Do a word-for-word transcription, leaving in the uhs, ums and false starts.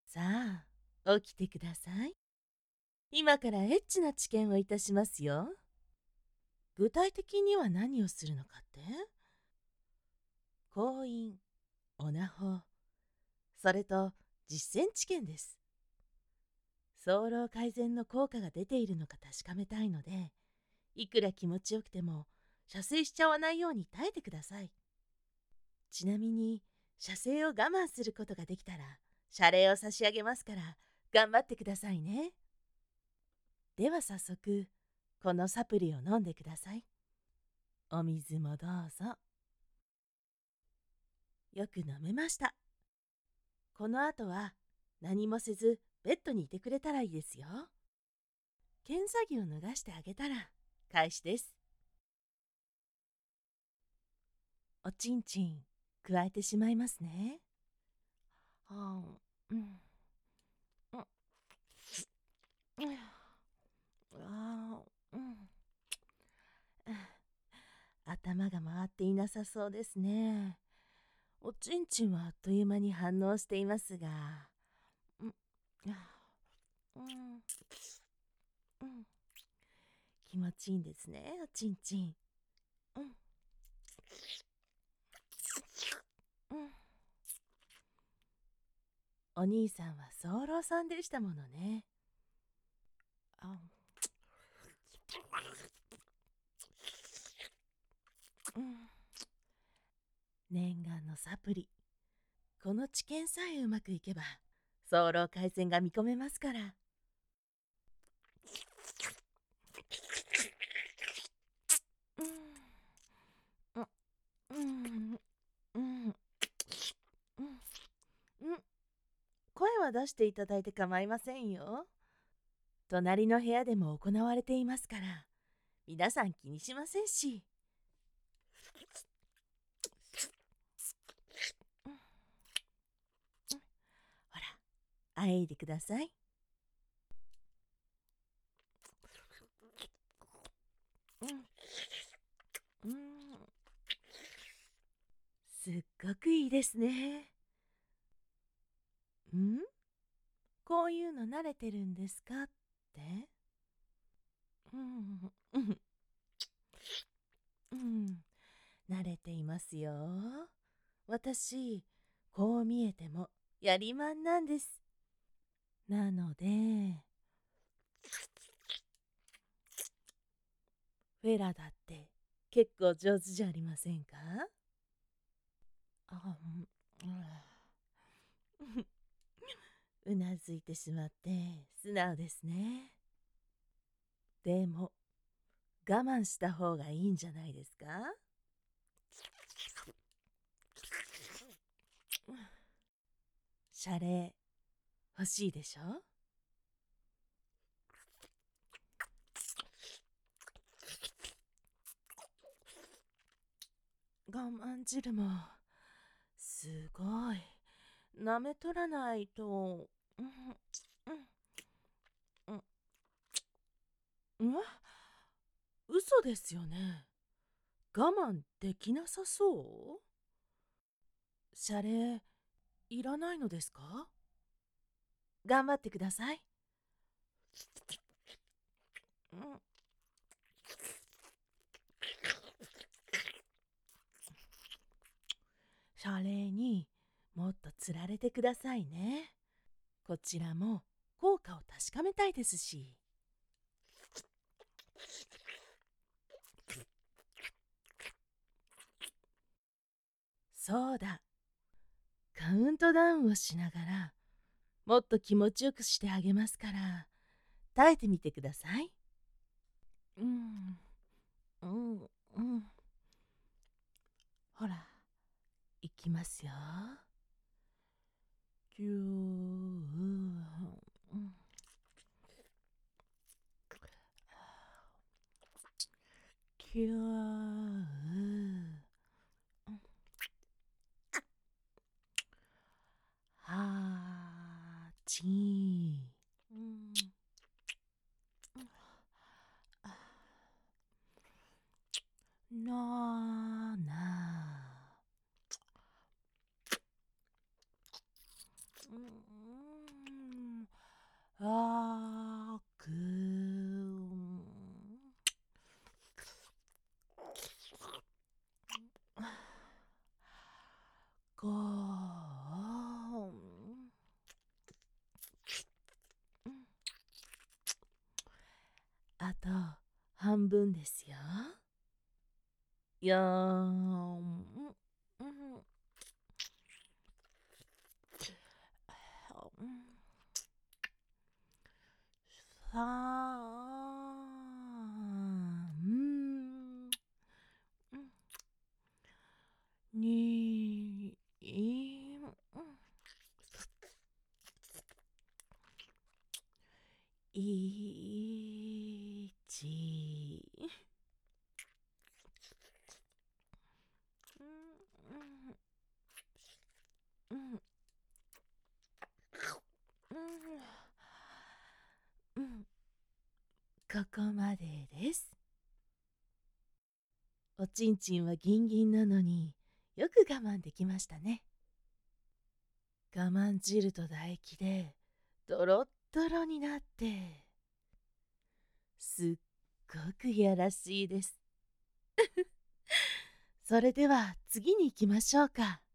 さあ、起きてください。今からエッチな治験をいたしますよ。具体的には何をするのかって？行員、オナホ、それと実践治験です。早漏改善の効果が出ているのか確かめたいので、いくら気持ちよくても射精しちゃわないように耐えてください。ちなみに、射精を我慢することができたら、謝礼を差し上げますから、頑張ってくださいね。では早速、このサプリを飲んでください。お水もどうぞ。よく飲めました。この後は何もせずベッドにいてくれたらいいですよ。検査着を脱がしてあげたら開始です。おちんちん加えてしまいますね。はあ、うん、うん、うん、あー、うん。頭が回っていなさそうですね。おちんちんはあっという間に反応していますが、うん、うん、うん、気持ちいいんですね、おちんちん。うん、うん。お兄さんは早漏さんでしたものね。あ、うん。念願のサプリ。この治験さえうまくいけば、早漏改善が見込めますから。うん、うん、うん、うん、うん。声は出していただいて構いませんよ。隣の部屋でも行われていますから、皆さん気にしませんし。ほら、あえいでください。うん、うん、すっごくいいですね。んこういうの慣れてるんですかって？うん、うん、うん、慣れていますよ。私、こう見えてもやりまんなんです。なので、フェラだって結構上手じゃありませんか？あ、うん、うなずいてしまって素直ですね。でも、我慢した方がいいんじゃないですか？謝礼欲しいでしょ？我慢汁も、すごい。舐めとらないと、うん、うん、うん、うん、嘘ですよね。我慢できなさそう？謝礼、いらないのですか？頑張ってください。うん、謝礼にもっとつられてくださいね。こちらも効果を確かめたいですし。そうだ。カウントダウンをしながら、もっと気持ちよくしてあげますから、耐えてみてください。うん、うん、うん。ほら、いきますよ。ぎゅー、うん、ぎゅー、はち、うん、なな、うん、 あーくーごーあと半分ですよ。よーん。さん、に、いち。ここまでです。おちんちんはギンギンなのによく我慢できましたね。我慢汁と唾液でドロッドロになってすっごくいやらしいです。それでは次に行きましょうか。